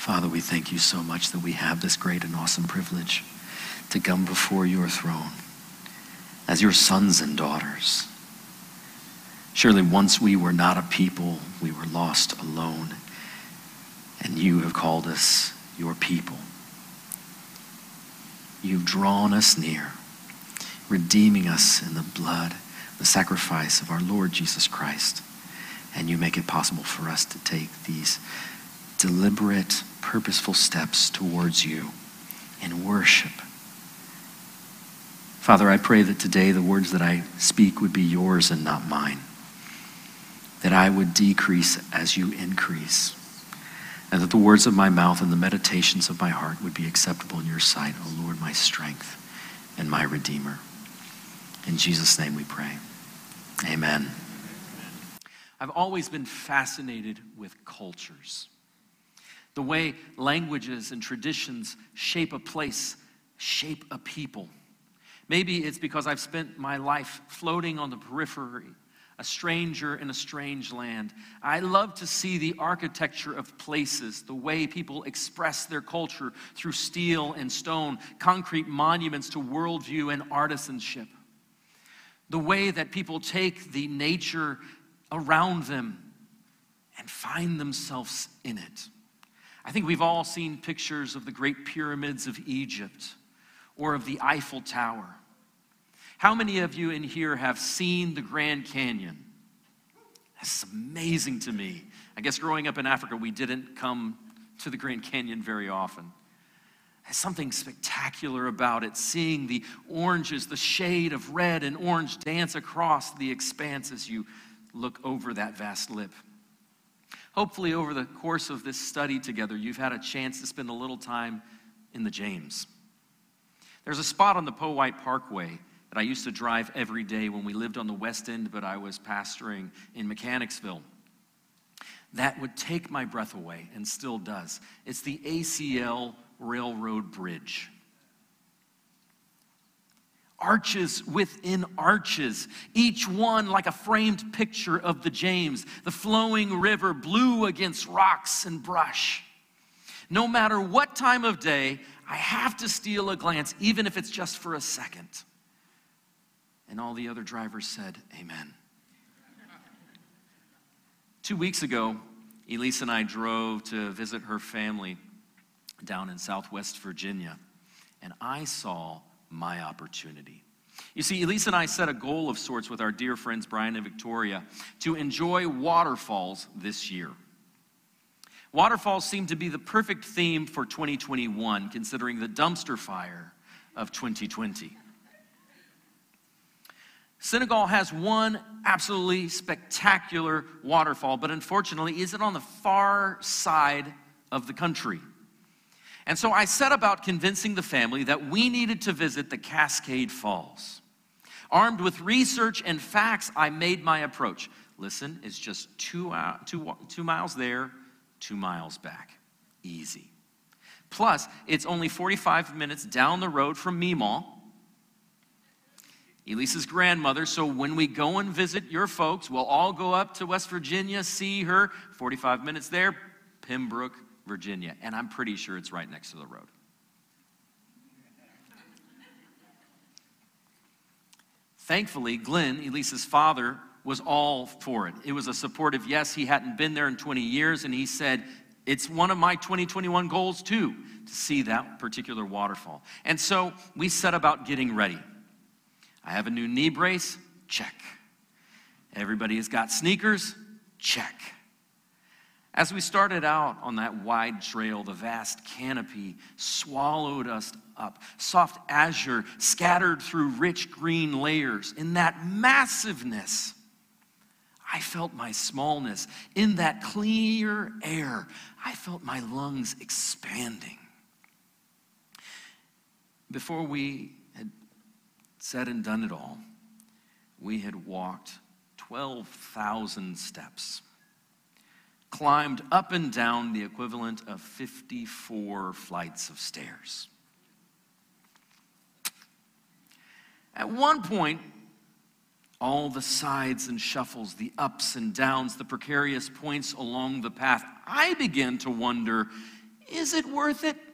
Father, we thank you so much that we have this great and awesome privilege to come before your throne as your sons and daughters. Surely once we were not a people, we were lost, alone, and you have called us your people. You've drawn us near, redeeming us in the blood, the sacrifice of our Lord Jesus Christ. And you make it possible for us to take these deliberate, purposeful steps towards you in worship. Father, I pray that today the words that I speak would be yours and not mine. That I would decrease as you increase. And that the words of my mouth and the meditations of my heart would be acceptable in your sight, O Lord, my strength and my Redeemer. In Jesus' name we pray. Amen. I've always been fascinated with cultures. The way languages and traditions shape a place, shape a people. Maybe it's because I've spent my life floating on the periphery, a stranger in a strange land. I love to see the architecture of places, the way people express their culture through steel and stone, concrete monuments to worldview and artisanship. The way that people take the nature around them and find themselves in it. I think we've all seen pictures of the great pyramids of Egypt or of the Eiffel Tower. How many of you in here have seen the Grand Canyon? That's amazing to me. I guess growing up in Africa, we didn't come to the Grand Canyon very often. There's something spectacular about it, seeing the oranges, the shade of red and orange dance across the expanse as you look over that vast lip. Hopefully, over the course of this study together, you've had a chance to spend a little time in the James. There's a spot on the Powhite Parkway that I used to drive every day when we lived on the West End, but I was pastoring in Mechanicsville. That would take my breath away, and still does. It's the ACL Railroad Bridge. Arches within arches, each one like a framed picture of the James. The flowing river blue against rocks and brush. No matter what time of day, I have to steal a glance, even if it's just for a second. And all the other drivers said, amen. 2 weeks ago, Elise and I drove to visit her family down in Southwest Virginia, and I saw my opportunity. You see, Elise and I set a goal of sorts with our dear friends Brian and Victoria to enjoy waterfalls this year. Waterfalls seem to be the perfect theme for 2021, considering the dumpster fire of 2020. Senegal has one absolutely spectacular waterfall, but unfortunately is it on the far side of the country. And so I set about convincing the family that we needed to visit the Cascade Falls. Armed with research and facts, I made my approach. Listen, it's just 2 miles there, 2 miles back. Easy. Plus, it's only 45 minutes down the road from Meemaw, Elise's grandmother, so when we go and visit your folks, we'll all go up to West Virginia, see her, 45 minutes there, Pembroke, Virginia, and I'm pretty sure it's right next to the road. Thankfully, Glenn, Elise's father, was all for it. It was a supportive yes. He hadn't been there in 20 years, and he said, it's one of my 2021 goals too, to see that particular waterfall. And so we set about getting ready. I have a new knee brace, check. Everybody has got sneakers, check. As we started out on that wide trail, the vast canopy swallowed us up. Soft azure scattered through rich green layers. In that massiveness, I felt my smallness. In that clear air, I felt my lungs expanding. Before we had said and done it all, we had walked 12,000 steps. Climbed up and down the equivalent of 54 flights of stairs. At one point, all the sides and shuffles, the ups and downs, the precarious points along the path, I began to wonder, Is it worth it?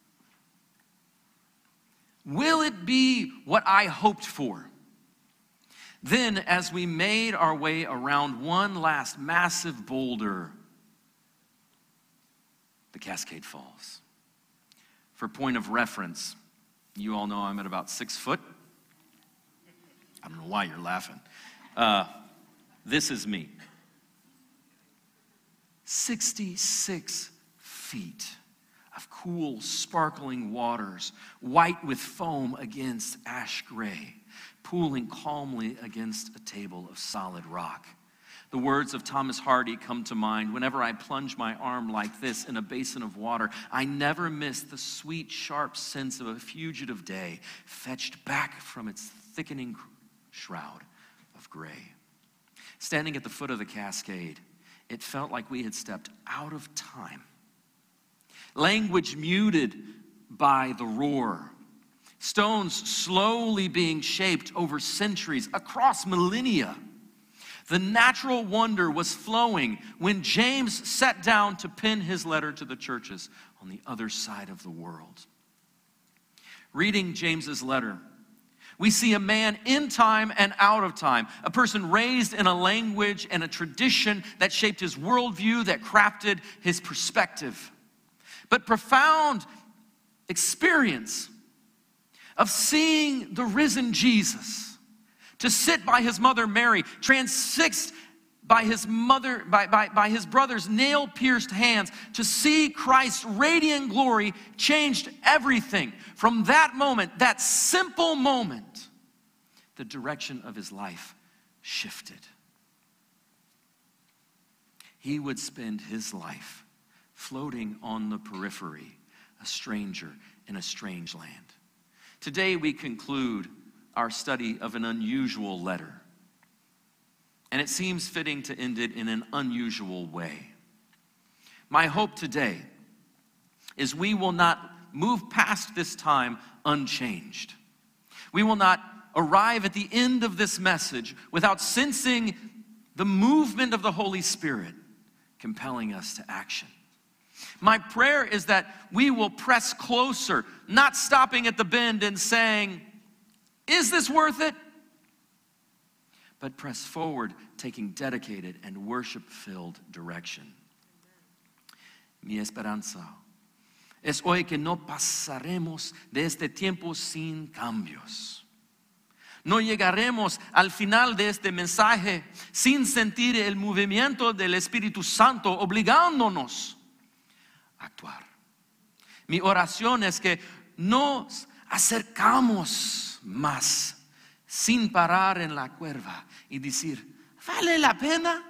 Will it be what I hoped for? Then, as we made our way around one last massive boulder, the Cascade Falls. For point of reference, you all know I'm at about 6 foot. I don't know why you're laughing. This is me. 66 feet of cool, sparkling waters, white with foam against ash gray, pooling calmly against a table of solid rock. The words of Thomas Hardy come to mind. Whenever I plunge my arm like this in a basin of water, I never miss the sweet, sharp sense of a fugitive day fetched back from its thickening shroud of gray. Standing at the foot of the cascade, it felt like we had stepped out of time. Language muted by the roar. Stones slowly being shaped over centuries, across millennia. The natural wonder was flowing when James sat down to pen his letter to the churches on the other side of the world. Reading James's letter, we see a man in time and out of time, a person raised in a language and a tradition that shaped his worldview, that crafted his perspective. But profound experience of seeing the risen Jesus, to sit by his mother Mary, transfixed by his mother, by his brother's nail-pierced hands, to see Christ's radiant glory changed everything. From that moment, that simple moment, the direction of his life shifted. He would spend his life floating on the periphery, a stranger in a strange land. Today we conclude our study of an unusual letter. And it seems fitting to end it in an unusual way. My hope today is we will not move past this time unchanged. We will not arrive at the end of this message without sensing the movement of the Holy Spirit compelling us to action. My prayer is that we will press closer, not stopping at the bend and saying, "Is this worth it?" But press forward, taking dedicated and worship-filled direction. Mi esperanza es hoy que no pasaremos de este tiempo sin cambios. No llegaremos al final de este mensaje sin sentir el movimiento del Espíritu Santo obligándonos a actuar. Mi oración es que nos acercamos más sin parar en la cuerda y decir, ¿vale la pena?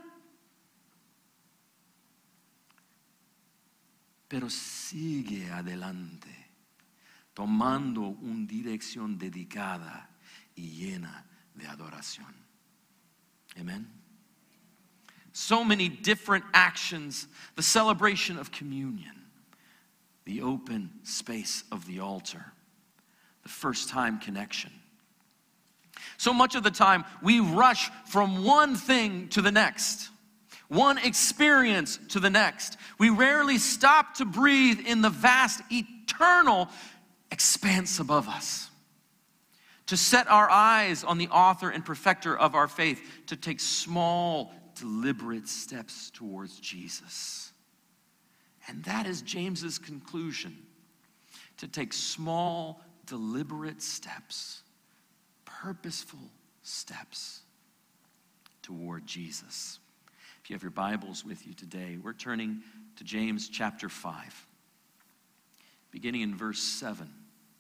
Pero sigue adelante, tomando una dirección dedicada y llena de adoración. Amen. So many different actions, the celebration of communion, the open space of the altar, the first time connection. So much of the time, we rush from one thing to the next, one experience to the next. We rarely stop to breathe in the vast, eternal expanse above us, to set our eyes on the author and perfecter of our faith, to take small, deliberate steps towards Jesus. And that is James's conclusion, to take small, deliberate steps, purposeful steps toward Jesus. If you have your Bibles with you today, we're turning to James chapter 5, beginning in verse 7.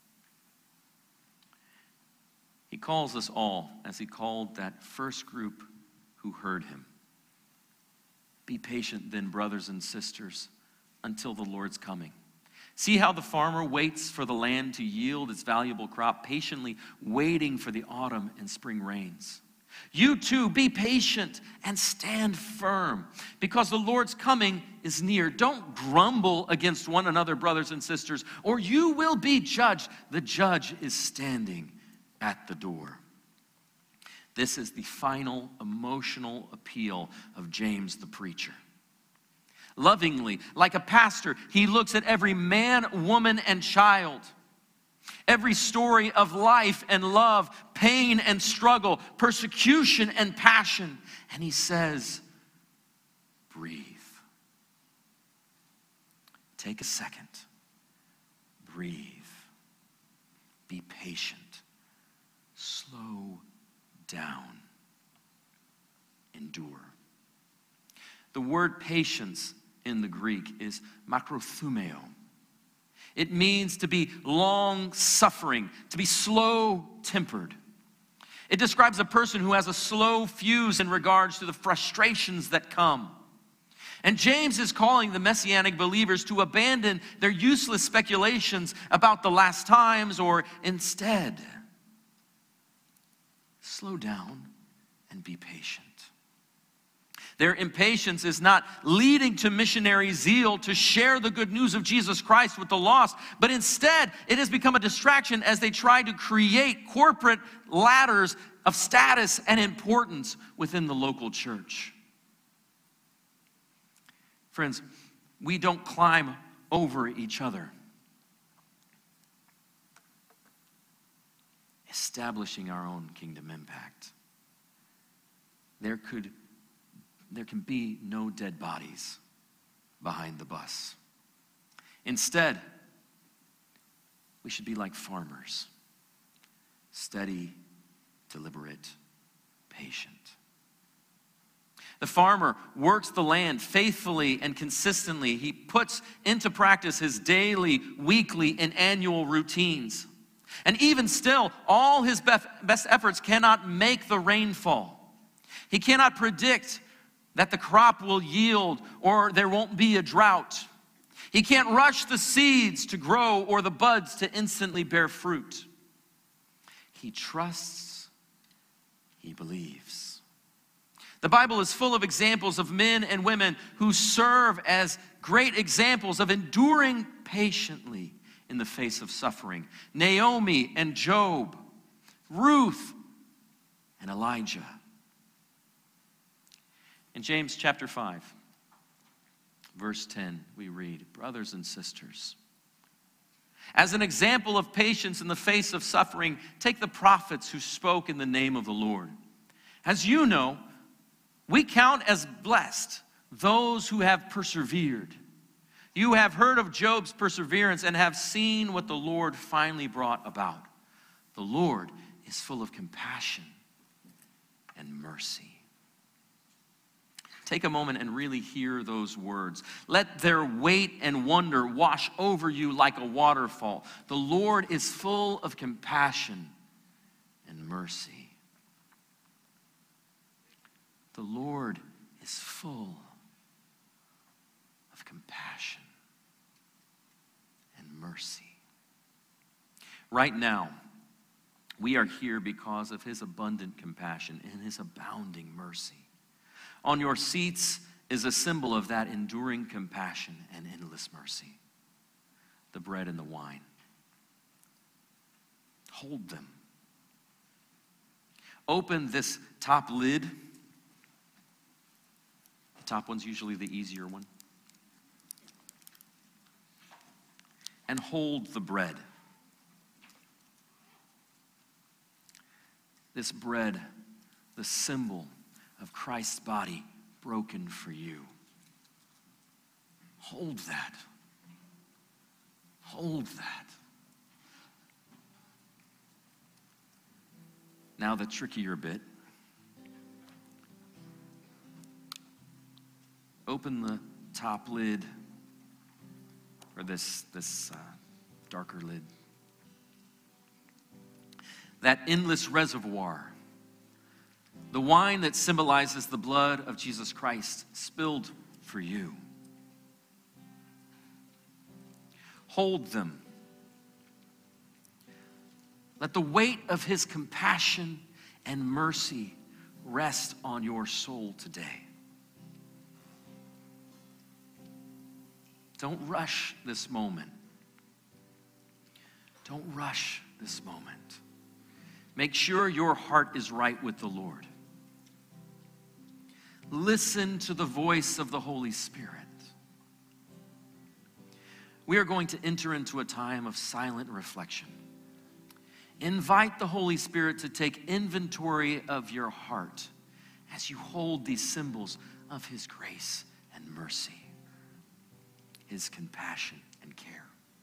He calls us all, as he called that first group who heard him. Be patient then, brothers and sisters, until the Lord's coming. See how the farmer waits for the land to yield its valuable crop, patiently waiting for the autumn and spring rains. You too, be patient and stand firm, because the Lord's coming is near. Don't grumble against one another, brothers and sisters, or you will be judged. The judge is standing at the door. This is the final emotional appeal of James the preacher. lovingly. Like a pastor, he looks at every man, woman, and child. Every story of life and love, pain and struggle, persecution and passion. And he says, breathe. Take a second. Breathe. Be patient. Slow down. Endure. The word patience in the Greek is makrothumeo. It means to be long-suffering, to be slow-tempered. It describes a person who has a slow fuse in regards to the frustrations that come. And James is calling the Messianic believers to abandon their useless speculations about the last times, or instead, slow down and be patient. Their impatience is not leading to missionary zeal to share the good news of Jesus Christ with the lost, but instead it has become a distraction as they try to create corporate ladders of status and importance within the local church. Friends, we don't climb over each other. Establishing our own kingdom impact. There can be no dead bodies behind the bus. Instead, we should be like farmers. Steady, deliberate, patient. The farmer works the land faithfully and consistently. He puts into practice his daily, weekly, and annual routines. And even still, all his best efforts cannot make the rainfall. He cannot predict that the crop will yield or there won't be a drought. He can't rush the seeds to grow or the buds to instantly bear fruit. He trusts, he believes. The Bible is full of examples of men and women who serve as great examples of enduring patiently in the face of suffering. Naomi and Job, Ruth and Elijah. In James chapter 5, verse 10, we read, brothers and sisters, as an example of patience in the face of suffering, take the prophets who spoke in the name of the Lord. As you know, we count as blessed those who have persevered. You have heard of Job's perseverance and have seen what the Lord finally brought about. The Lord is full of compassion and mercy. Take a moment and really hear those words. Let their weight and wonder wash over you like a waterfall. The Lord is full of compassion and mercy. The Lord is full of compassion and mercy. Right now, we are here because of his abundant compassion and his abounding mercy. On your seats is a symbol of that enduring compassion and endless mercy. The bread and the wine. Hold them. Open this top lid. The top one's usually the easier one. And hold the bread. This bread, the symbol of Christ's body broken for you. Hold that. Hold that. Now the trickier bit. Open the top lid, or this darker lid. That endless reservoir. The wine that symbolizes the blood of Jesus Christ spilled for you. Hold them. Let the weight of his compassion and mercy rest on your soul today. Don't rush this moment. Don't rush this moment. Make sure your heart is right with the Lord. Listen to the voice of the Holy Spirit. we are going to enter into a time of silent reflection. Invite the Holy Spirit to take inventory of your heart as you hold these symbols of His grace and mercy, His compassion and care.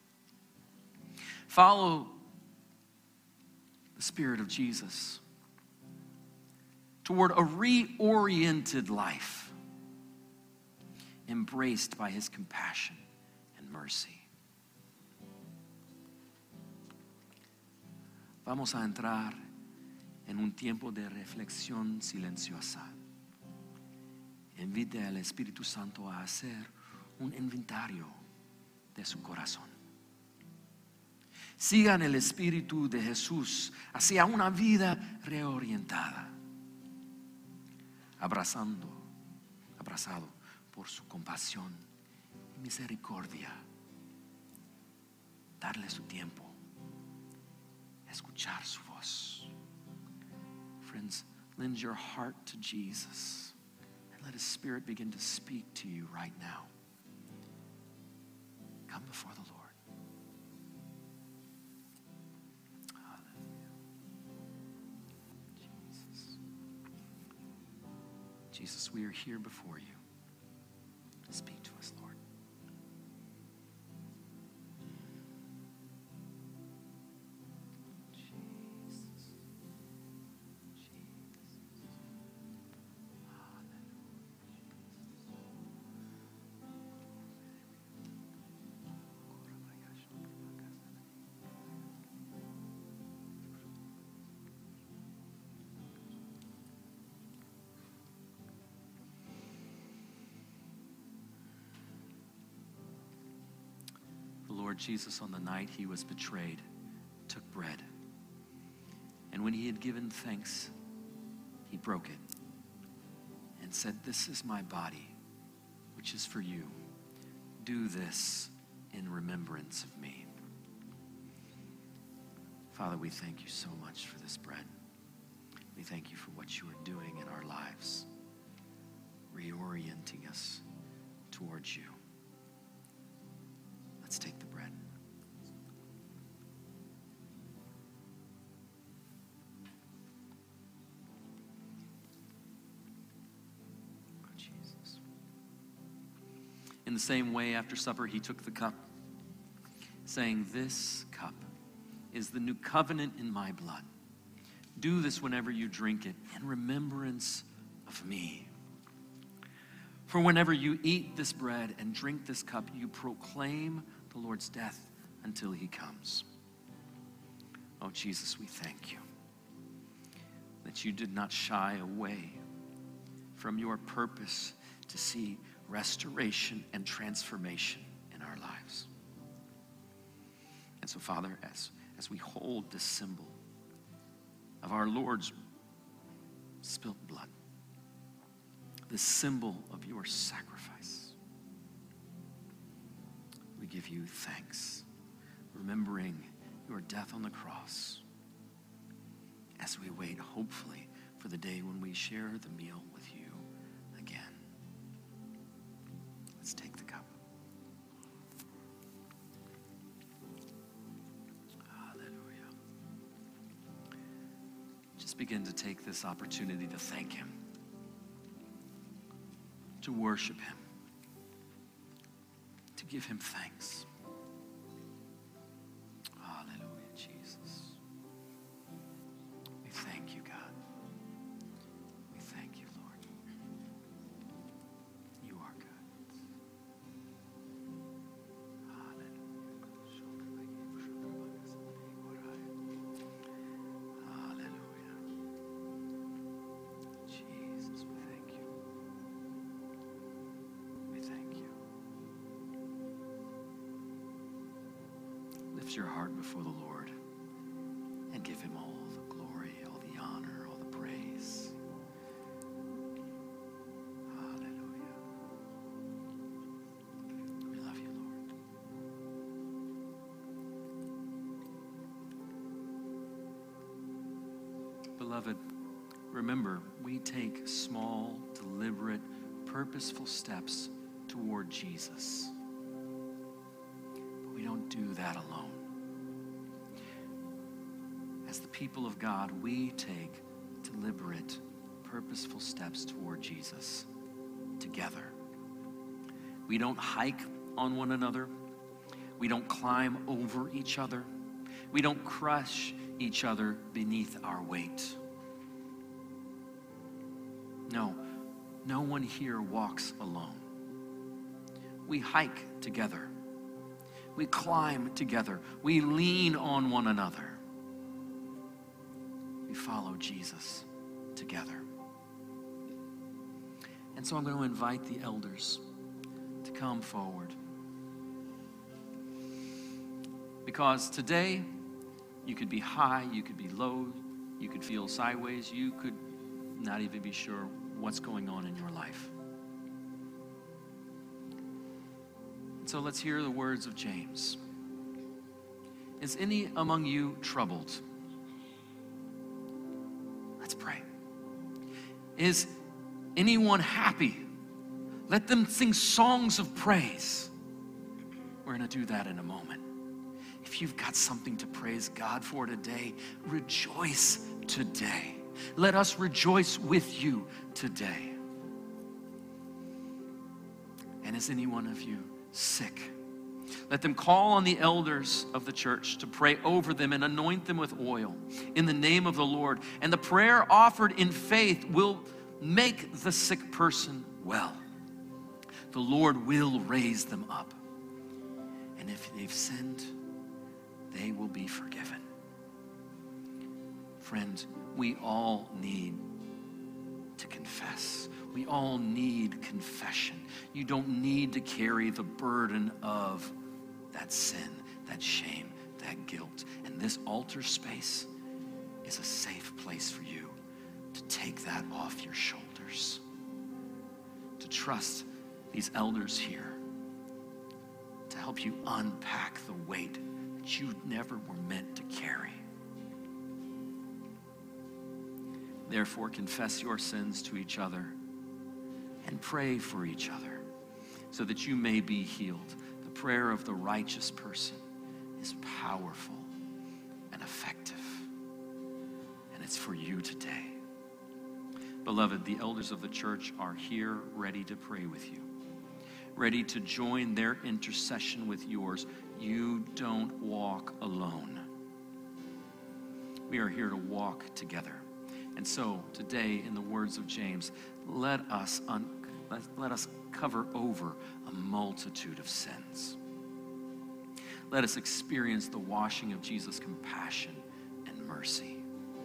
Follow the Spirit of Jesus toward a reoriented life, embraced by His compassion and mercy. Vamos a entrar en un tiempo de reflexión silenciosa. Invite al Espíritu Santo a hacer un inventario de su corazón. Sigan el Espíritu de Jesús hacia una vida reorientada, abrazado por su compasión y misericordia. Darle su tiempo, escuchar su voz. Friends, lend your heart to Jesus and let His Spirit begin to speak to you right now. Come before the Lord. Hallelujah. Jesus. Jesus, we are here before you. Speak to us, Lord. Lord Jesus, on the night He was betrayed, took bread. And when He had given thanks, He broke it and said, "This is my body, which is for you. Do this in remembrance of me." Father, we thank you so much for this bread. We thank you for what you are doing in our lives, reorienting us towards you. Let's take the bread. Oh, Jesus. In the same way, after supper, He took the cup, saying, "This cup is the new covenant in my blood. Do this whenever you drink it in remembrance of me. For whenever you eat this bread and drink this cup, you proclaim the Lord's death until He comes." Oh, Jesus, we thank you that you did not shy away from your purpose to see restoration and transformation in our lives. And so, Father, as we hold this symbol of our Lord's spilt blood, the symbol of your sacrifice, we give you thanks, remembering your death on the cross as we wait hopefully for the day when we share the meal with you again. Let's take the cup. Hallelujah. Just begin to take this opportunity to thank Him, to worship Him, to give Him thanks. Hallelujah, Jesus. We thank you, God. We thank you, Lord. You are good. Hallelujah. Jesus, we thank you. We thank you. Lift your heart before the Lord and give Him all the glory, all the honor, all the praise. Hallelujah. We love you, Lord. Beloved, remember, we take small, deliberate, purposeful steps toward Jesus. we don't do that alone. As the people of God, we take deliberate, purposeful steps toward Jesus together. We don't hike on one another. We don't climb over each other. We don't crush each other beneath our weight. No one here walks alone. We hike together. We climb together. We lean on one another. We follow Jesus together. And so I'm going to invite the elders to come forward. Because today, you could be high, you could be low, you could feel sideways, you could not even be sure what's going on in your life. So let's hear the words of James. Is any among you troubled? Let's pray. Is anyone happy? Let them sing songs of praise. We're going to do that in a moment. If you've got something to praise God for today, rejoice today. Let us rejoice with you today. And is any one of you sick? Let them call on the elders of the church to pray over them and anoint them with oil in the name of the Lord. And the prayer offered in faith will make the sick person well. The Lord will raise them up. And if they've sinned, they will be forgiven. Friend, we all need to confess. We all need confession. You don't need to carry the burden of that sin, that shame, that guilt. And this altar space is a safe place for you to take that off your shoulders, to trust these elders here to help you unpack the weight that you never were meant to carry. Therefore, confess your sins to each other and pray for each other so that you may be healed. The prayer of the righteous person is powerful and effective, and it's for you today. Beloved, the elders of the church are here ready to pray with you, ready to join their intercession with yours. You don't walk alone. We are here to walk together. And so today, in the words of James, let us cover over a multitude of sins. Let us experience the washing of Jesus' compassion and mercy.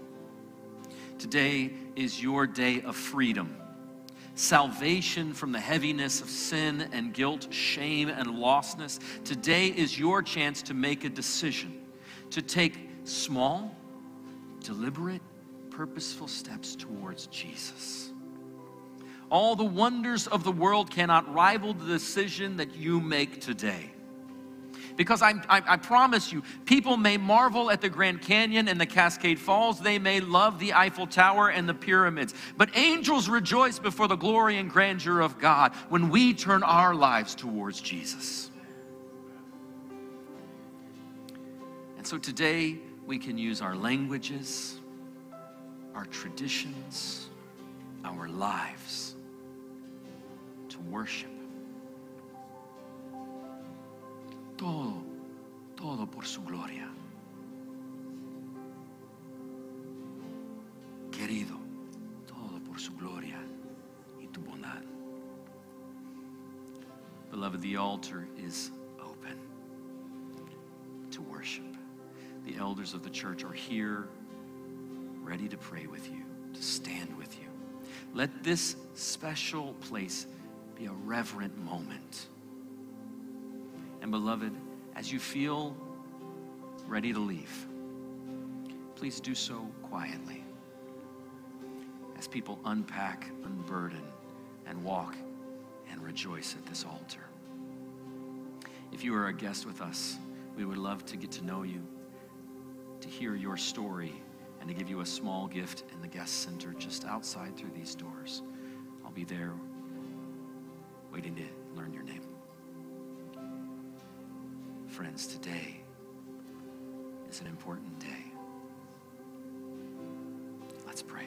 Today is your day of freedom, salvation from the heaviness of sin and guilt, shame and lostness. Today is your chance to make a decision, to take small, deliberate, purposeful steps towards Jesus. All the wonders of the world cannot rival the decision that you make today. Because I promise you, people may marvel at the Grand Canyon and the Cascade Falls. They may love the Eiffel Tower and the pyramids. But angels rejoice before the glory and grandeur of God when we turn our lives towards Jesus. And so today, we can use our languages, our traditions, our lives to worship. Todo por su gloria. Querido, todo por su gloria y tu bondad. Beloved, the altar is open to worship. The elders of the church are here, ready to pray with you, to stand with you. Let this special place be a reverent moment. And beloved, as you feel ready to leave, please do so quietly as people unpack, unburden, and walk and rejoice at this altar. If you are a guest with us, we would love to get to know you, to hear your story, and to give you a small gift in the guest center just outside through these doors. I'll be there waiting to learn your name. friends, today is an important day. Let's pray.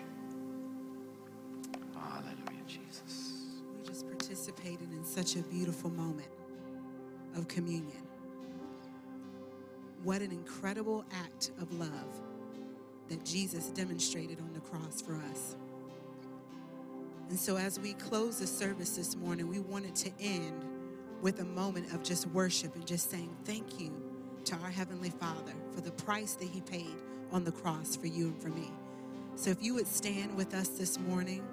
Hallelujah, Jesus. We just participated in such a beautiful moment of communion. What an incredible act of love that Jesus demonstrated on the cross for us. And so as we close the service this morning, we wanted to end with a moment of just worship and just saying thank you to our Heavenly Father for the price that He paid on the cross for you and for me. So if you would stand with us this morning,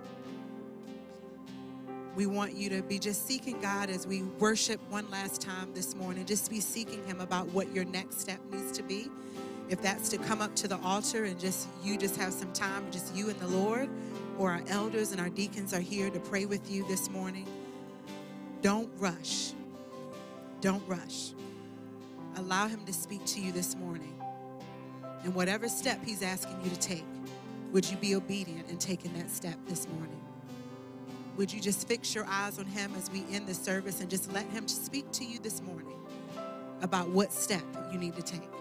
we want you to be just seeking God as we worship one last time this morning. Just be seeking Him about what your next step needs to be. If that's to come up to the altar and just have some time, just you and the Lord, or our elders and our deacons are here to pray with you this morning. Don't rush. Don't rush. Allow Him to speak to you this morning. And whatever step He's asking you to take, would you be obedient in taking that step this morning? Would you just fix your eyes on Him as we end the service and just let Him speak to you this morning about what step you need to take?